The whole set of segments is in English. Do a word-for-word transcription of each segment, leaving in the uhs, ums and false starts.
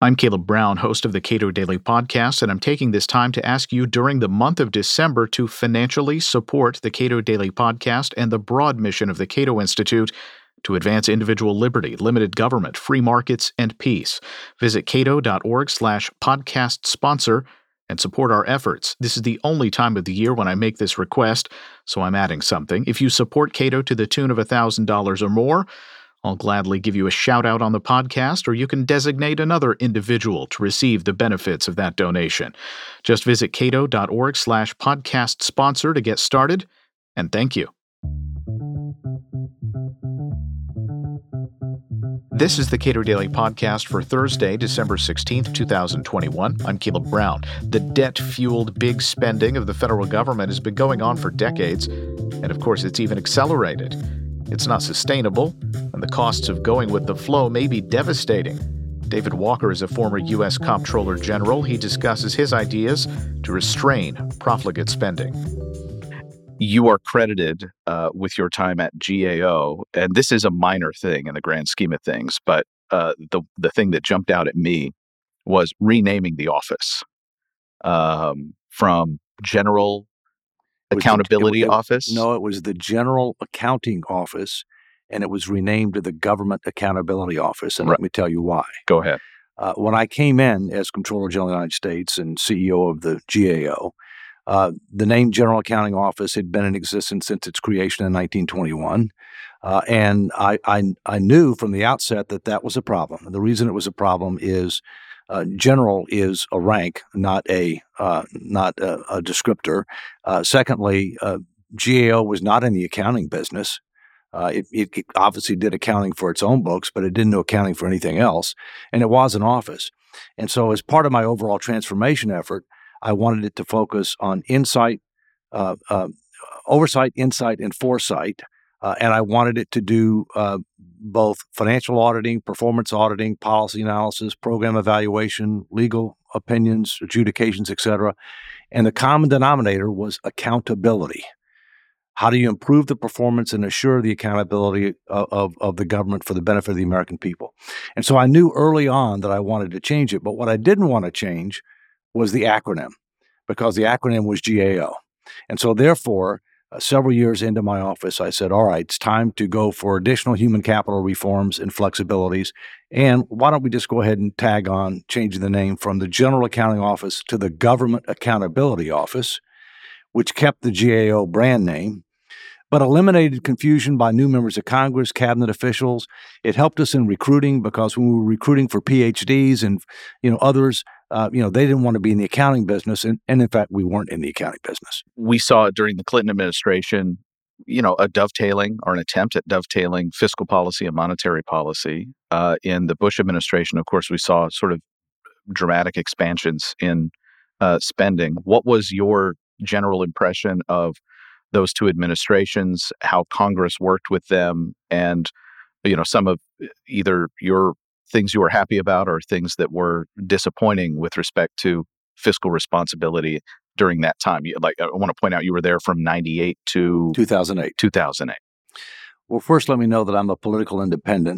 I'm Caleb Brown, host of the Cato Daily Podcast, and I'm taking this time to ask you during the month of December to financially support the Cato Daily Podcast and the broad mission of the Cato Institute to advance individual liberty, limited government, free markets, and peace. Visit cato.org slash podcast sponsor and support our efforts. This is the only time of the year when I make this request, so I'm adding something. If you support Cato to the tune of one thousand dollars or more, I'll gladly give you a shout-out on the podcast, or you can designate another individual to receive the benefits of that donation. Just visit cato.org slash podcast sponsor to get started, and thank you. This is the Cato Daily Podcast for Thursday, December sixteenth, twenty twenty-one. I'm Caleb Brown. The debt-fueled big spending of the federal government has been going on for decades, and of course it's even accelerated. It's not sustainable, and the costs of going with the flow may be devastating. David Walker is a former U S Comptroller General. He discusses his ideas to restrain profligate spending. You are credited uh, with your time at G A O, and this is a minor thing in the grand scheme of things, but uh, the the thing that jumped out at me was renaming the office um, from General Accountability it was, it, Office? No, it was the General Accounting Office, and it was renamed to the Government Accountability Office, and right. Let me tell you why. Go ahead. Uh, when I came in as Comptroller General of the United States and C E O of the G A O, uh, the name General Accounting Office had been in existence since its creation in nineteen twenty-one, uh, and I, I, I knew from the outset that that was a problem. And the reason it was a problem is Uh, general is a rank, not a uh, not a, a descriptor. Uh, secondly, uh, G A O was not in the accounting business. Uh, it, it obviously did accounting for its own books, but it didn't do accounting for anything else, and it was an office. And so, as part of my overall transformation effort, I wanted it to focus on insight, uh, uh, oversight, insight, and foresight. Uh, and I wanted it to do uh, both financial auditing, performance auditing, policy analysis, program evaluation, legal opinions, adjudications, et cetera. And the common denominator was accountability. How do you improve the performance and assure the accountability of, of, of the government for the benefit of the American people? And so I knew early on that I wanted to change it. But what I didn't want to change was the acronym, because the acronym was G A O. And so therefore, Uh, several years into my office, I said, all right, it's time to go for additional human capital reforms and flexibilities. And why don't we just go ahead and tag on changing the name from the General Accounting Office to the Government Accountability Office, which kept the G A O brand name, but eliminated confusion by new members of Congress, cabinet officials. It helped us in recruiting, because when we were recruiting for P H Ds and, you know, others, Uh, you know, they didn't want to be in the accounting business. And, and in fact, we weren't in the accounting business. We saw during the Clinton administration, you know, a dovetailing or an attempt at dovetailing fiscal policy and monetary policy. Uh, in the Bush administration, of course, we saw sort of dramatic expansions in uh, spending. What was your general impression of those two administrations, how Congress worked with them, and, you know, some of either your things you were happy about or things that were disappointing with respect to fiscal responsibility during that time? Like, I want to point out, you were there from ninety-eight to two thousand eight. two thousand eight. Well, first, let me know that I'm a political independent,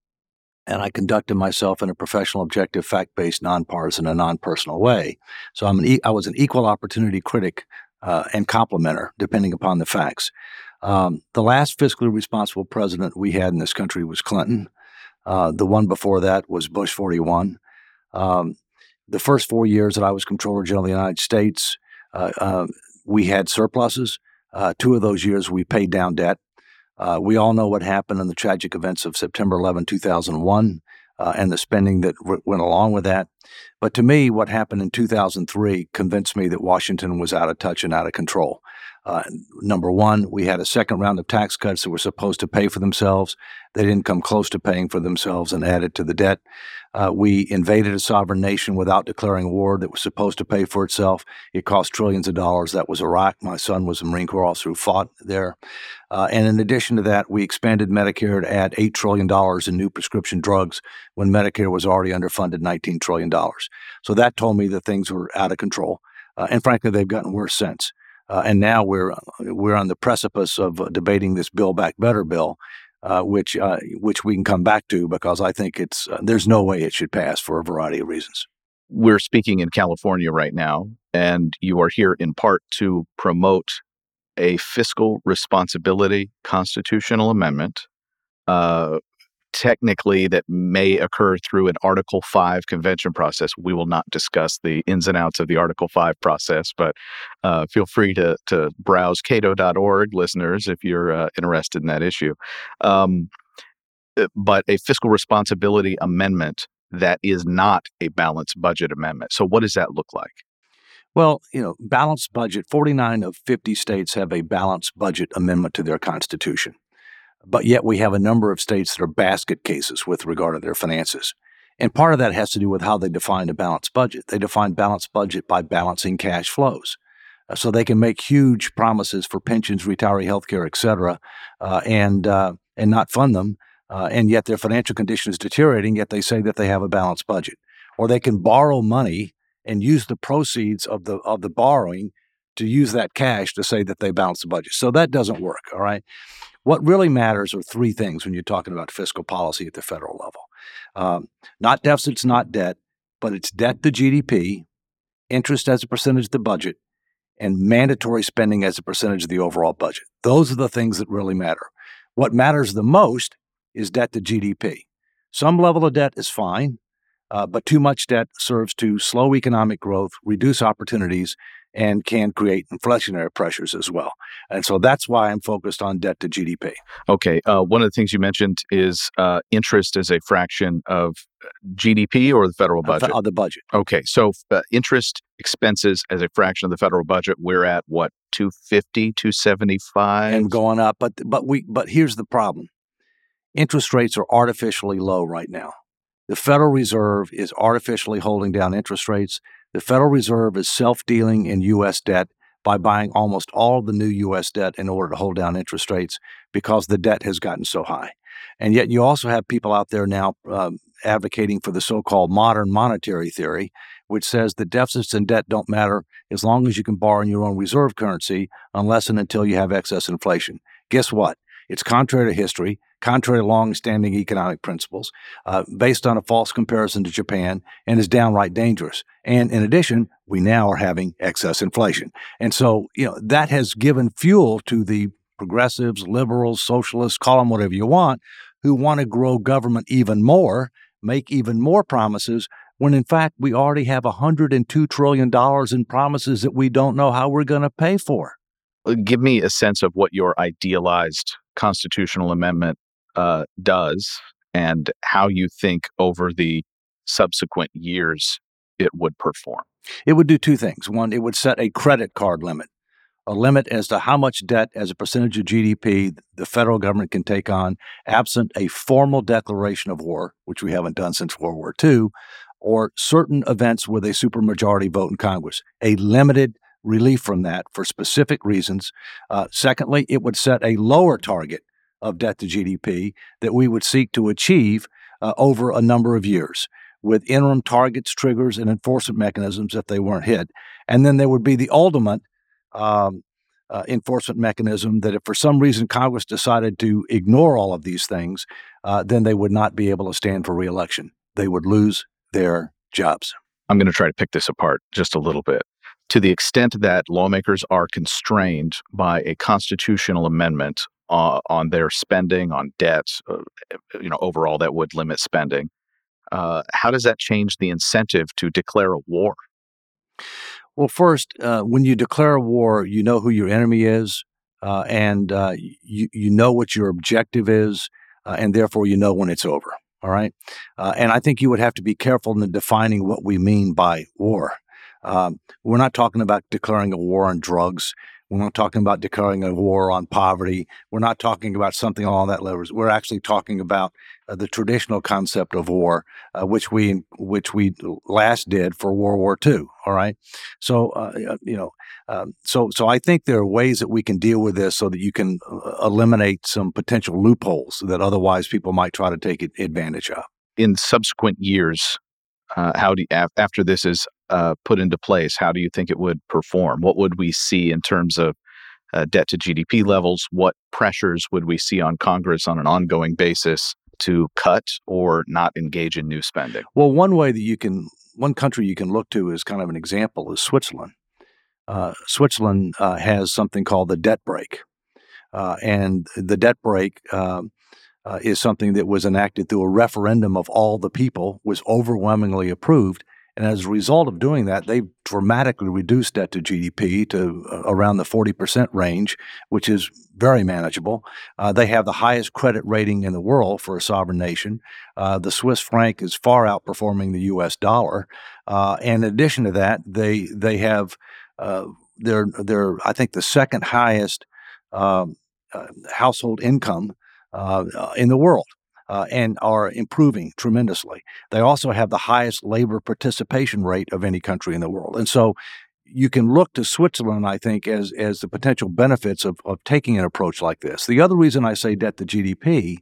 and I conducted myself in a professional, objective, fact-based, nonpartisan, and non-personal way. So I'm an e- I was an equal opportunity critic uh, and complimenter, depending upon the facts. Um, the last fiscally responsible president we had in this country was Clinton. Uh, the one before that was Bush forty-one. Um, the first four years that I was Comptroller General of the United States, uh, uh, we had surpluses. Uh, two of those years we paid down debt. Uh, we all know what happened in the tragic events of September eleventh, two thousand one, uh, and the spending that w- went along with that. But to me, what happened in two thousand three convinced me that Washington was out of touch and out of control. Uh, number one, we had a second round of tax cuts that were supposed to pay for themselves. They didn't come close to paying for themselves and added to the debt. Uh, we invaded a sovereign nation without declaring war that was supposed to pay for itself. It cost trillions of dollars. That was Iraq. My son was a Marine Corps officer who fought there. Uh, and in addition to that, we expanded Medicare to add eight trillion dollars in new prescription drugs when Medicare was already underfunded nineteen trillion dollars. So that told me that things were out of control. Uh, and frankly, they've gotten worse since. Uh, and now we're we're on the precipice of uh, debating this Build Back Better bill, uh, which uh, which we can come back to because I think it's uh, there's no way it should pass for a variety of reasons. We're speaking in California right now, and you are here in part to promote a fiscal responsibility constitutional amendment, uh, technically that may occur through an Article five convention process. We will not discuss the ins and outs of the Article five process, but uh, feel free to to browse cato dot org, listeners, if you're uh, interested in that issue. Um, but a fiscal responsibility amendment that is not a balanced budget amendment. So what does that look like? Well, you know, balanced budget, forty-nine of fifty states have a balanced budget amendment to their constitution. But yet we have a number of states that are basket cases with regard to their finances. And part of that has to do with how they define a balanced budget. They define balanced budget by balancing cash flows. Uh, so they can make huge promises for pensions, retiree health care, et cetera, uh, and, uh, and not fund them. Uh, and yet their financial condition is deteriorating, yet they say that they have a balanced budget. Or they can borrow money and use the proceeds of the of the borrowing to use that cash to say that they balance the budget. So that doesn't work, all right? What really matters are three things when you're talking about fiscal policy at the federal level. Um, not deficits, not debt, but it's debt to G D P, interest as a percentage of the budget, and mandatory spending as a percentage of the overall budget. Those are the things that really matter. What matters the most is debt to G D P. Some level of debt is fine, uh, but too much debt serves to slow economic growth, reduce opportunities, and can create inflationary pressures as well. And so that's why I'm focused on debt to G D P. Okay. Uh, one of the things you mentioned is uh, interest as a fraction of G D P or the federal budget? Uh, the budget. Okay. So uh, interest expenses as a fraction of the federal budget, we're at what, two fifty, two seventy-five? And going up. But, but, we, but here's the problem. Interest rates are artificially low right now. The Federal Reserve is artificially holding down interest rates. The Federal Reserve is self-dealing in U S debt by buying almost all the new U S debt in order to hold down interest rates because the debt has gotten so high. And yet you also have people out there now um, advocating for the so-called modern monetary theory, which says that deficits and debt don't matter as long as you can borrow in your own reserve currency unless and until you have excess inflation. Guess what? It's contrary to history, contrary to long-standing economic principles, uh, based on a false comparison to Japan, and is downright dangerous. And in addition, we now are having excess inflation. And so, you know, that has given fuel to the progressives, liberals, socialists, call them whatever you want, who want to grow government even more, make even more promises, when in fact we already have one hundred two trillion dollars in promises that we don't know how we're going to pay for. Give me a sense of what your idealized constitutional amendment uh, does and how you think over the subsequent years it would perform. It would do two things. One, it would set a credit card limit, a limit as to how much debt as a percentage of G D P the federal government can take on absent a formal declaration of war, which we haven't done since World War Two, or certain events with a supermajority vote in Congress. A limited relief from that for specific reasons. Uh, secondly, it would set a lower target of debt to G D P that we would seek to achieve uh, over a number of years with interim targets, triggers, and enforcement mechanisms if they weren't hit. And then there would be the ultimate um, uh, enforcement mechanism that if for some reason Congress decided to ignore all of these things, uh, then they would not be able to stand for re-election. They would lose their jobs. I'm going to try to pick this apart just a little bit. To the extent that lawmakers are constrained by a constitutional amendment uh, on their spending, on debt, uh, you know, overall that would limit spending, uh, how does that change the incentive to declare a war? Well, first, uh, when you declare a war, you know who your enemy is, uh, and uh, you, you know what your objective is, uh, and therefore you know when it's over, all right? Uh, and I think you would have to be careful in defining what we mean by war. Um, we're not talking about declaring a war on drugs. We're not talking about declaring a war on poverty. We're not talking about something along that levels. We're actually talking about uh, the traditional concept of war, uh, which we which we last did for World War Two. All right, so uh, you know, um, so so I think there are ways that we can deal with this so that you can uh, eliminate some potential loopholes that otherwise people might try to take advantage of. In subsequent years, uh, how do you, af- after this is Uh, put into place, how do you think it would perform? What would we see in terms of uh, debt to G D P levels? What pressures would we see on Congress on an ongoing basis to cut or not engage in new spending? Well, one way that you can, one country you can look to as kind of an example is Switzerland. Uh, Switzerland uh, has something called the debt brake. Uh, and the debt brake um, uh, is something that was enacted through a referendum of all the people, was overwhelmingly approved. And as a result of doing that, they've dramatically reduced debt to G D P to uh, around the forty percent range, which is very manageable. Uh, they have the highest credit rating in the world for a sovereign nation. Uh, the Swiss franc is far outperforming the U S dollar. Uh, and in addition to that, they they have uh, they're they're I think the second highest uh, uh, household income uh, in the world. Uh, and are improving tremendously. They also have the highest labor participation rate of any country in the world. And so you can look to Switzerland, I think, as, as the potential benefits of, of taking an approach like this. The other reason I say debt to G D P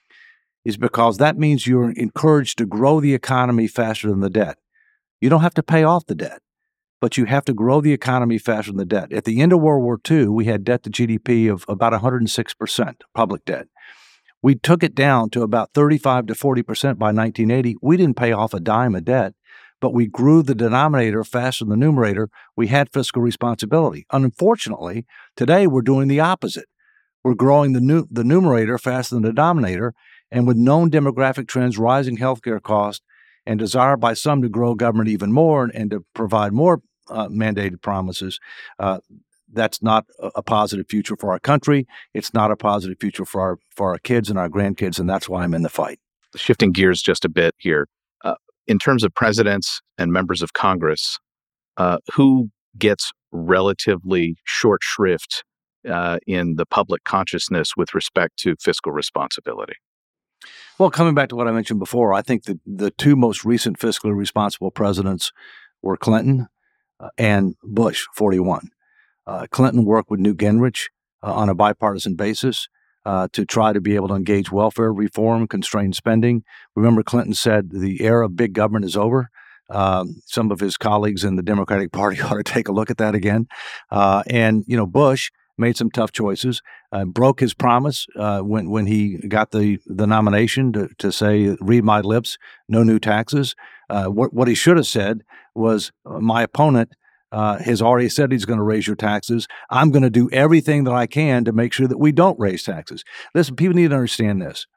is because that means you're encouraged to grow the economy faster than the debt. You don't have to pay off the debt, but you have to grow the economy faster than the debt. At the end of World War Two, we had debt to G D P of about one hundred six percent, public debt. We took it down to about thirty-five to forty percent by nineteen eighty. We didn't pay off a dime of debt, but we grew the denominator faster than the numerator. We had fiscal responsibility. Unfortunately, today we're doing the opposite. We're growing the, nu- the numerator faster than the denominator, and with known demographic trends, rising healthcare costs, and desire by some to grow government even more and, and to provide more uh, mandated promises, uh, that's not a positive future for our country. It's not a positive future for our for our kids and our grandkids, and that's why I'm in the fight. Shifting gears just a bit here, uh, in terms of presidents and members of Congress, uh, who gets relatively short shrift uh, in the public consciousness with respect to fiscal responsibility? Well, coming back to what I mentioned before, I think that the two most recent fiscally responsible presidents were Clinton uh, and Bush, forty-one. Uh, Clinton worked with Newt Gingrich uh, on a bipartisan basis uh, to try to be able to engage welfare reform, constrain spending. Remember, Clinton said the era of big government is over. Um, some of his colleagues in the Democratic Party ought to take a look at that again. Uh, and, you know, Bush made some tough choices, uh, broke his promise uh, when when he got the, the nomination to, to say, read my lips, no new taxes. Uh, what, what he should have said was, my opponent Uh, has already said he's going to raise your taxes. I'm going to do everything that I can to make sure that we don't raise taxes. Listen, people need to understand this.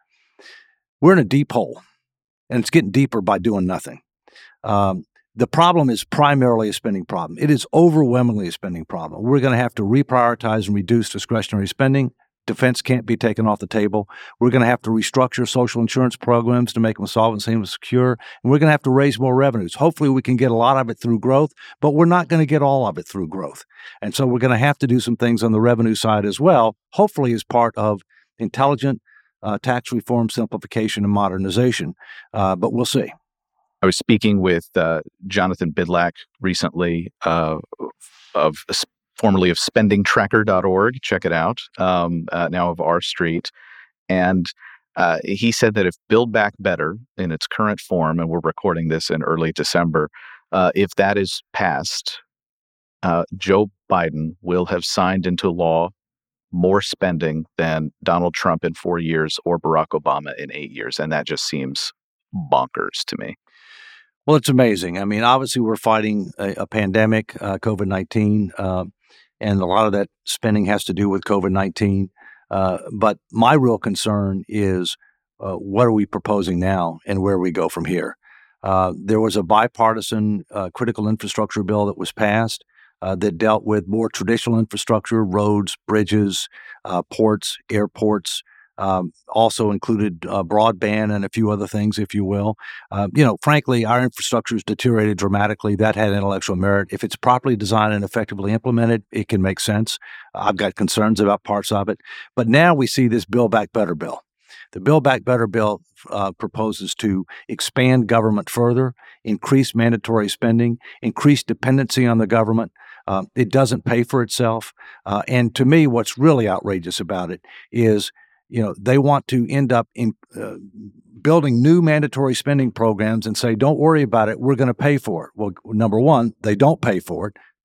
We're in a deep hole, and it's getting deeper by doing nothing. Um, the problem is primarily a spending problem. It is overwhelmingly a spending problem. We're going to have to reprioritize and reduce discretionary spending. Defense can't be taken off the table. We're going to have to restructure social insurance programs to make them solvency and secure. And we're going to have to raise more revenues. Hopefully we can get a lot of it through growth, but we're not going to get all of it through growth. And so we're going to have to do some things on the revenue side as well, hopefully as part of intelligent uh, tax reform, simplification, and modernization. Uh, but we'll see. I was speaking with uh, Jonathan Bidlack recently uh, of formerly of spending tracker dot org. Check it out. Um, uh, now of R Street. And uh, he said that if Build Back Better in its current form, and we're recording this in early December, uh, if that is passed, uh, Joe Biden will have signed into law more spending than Donald Trump in four years or Barack Obama in eight years. And that just seems bonkers to me. Well, it's amazing. I mean, obviously, we're fighting a, a pandemic, uh, COVID nineteen, uh, and a lot of that spending has to do with COVID nineteen. Uh, but my real concern is uh, what are we proposing now and where we go from here? Uh, there was a bipartisan uh, critical infrastructure bill that was passed uh, that dealt with more traditional infrastructure, roads, bridges, uh, ports, airports. Um, also included uh, broadband and a few other things, if you will. Uh, you know, frankly, our infrastructure has deteriorated dramatically. That had intellectual merit. If it's properly designed and effectively implemented, it can make sense. I've got concerns about parts of it. But now we see this Build Back Better bill. The Build Back Better bill uh, proposes to expand government further, increase mandatory spending, increase dependency on the government. Uh, it doesn't pay for itself. Uh, and to me, what's really outrageous about it is You know, they want to end up in uh, building new mandatory spending programs and say, don't worry about it, we're going to pay for it. Well, number one, they don't pay for it.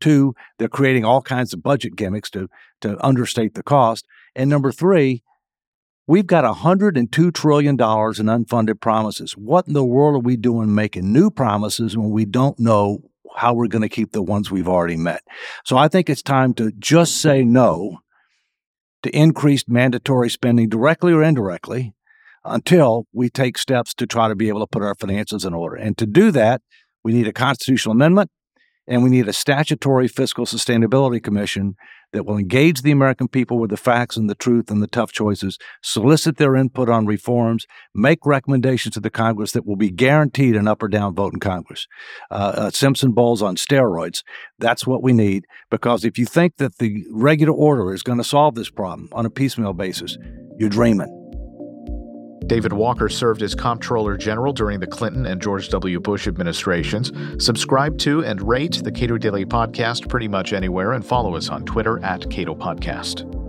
Two, they're creating all kinds of budget gimmicks to, to understate the cost. And number three, we've got one hundred two trillion dollars in unfunded promises. What in the world are we doing making new promises when we don't know how we're going to keep the ones we've already met? So I think it's time to just say no to increased mandatory spending directly or indirectly until we take steps to try to be able to put our finances in order. And to do that, we need a constitutional amendment, and we need a statutory fiscal sustainability commission that will engage the American people with the facts and the truth and the tough choices, solicit their input on reforms, make recommendations to the Congress that will be guaranteed an up or down vote in Congress. Uh, uh, Simpson Bowles on steroids. That's what we need, because if you think that the regular order is going to solve this problem on a piecemeal basis, you're dreaming. David Walker served as Comptroller General during the Clinton and George W. Bush administrations. Subscribe to and rate the Cato Daily Podcast pretty much anywhere, and follow us on Twitter at Cato Podcast.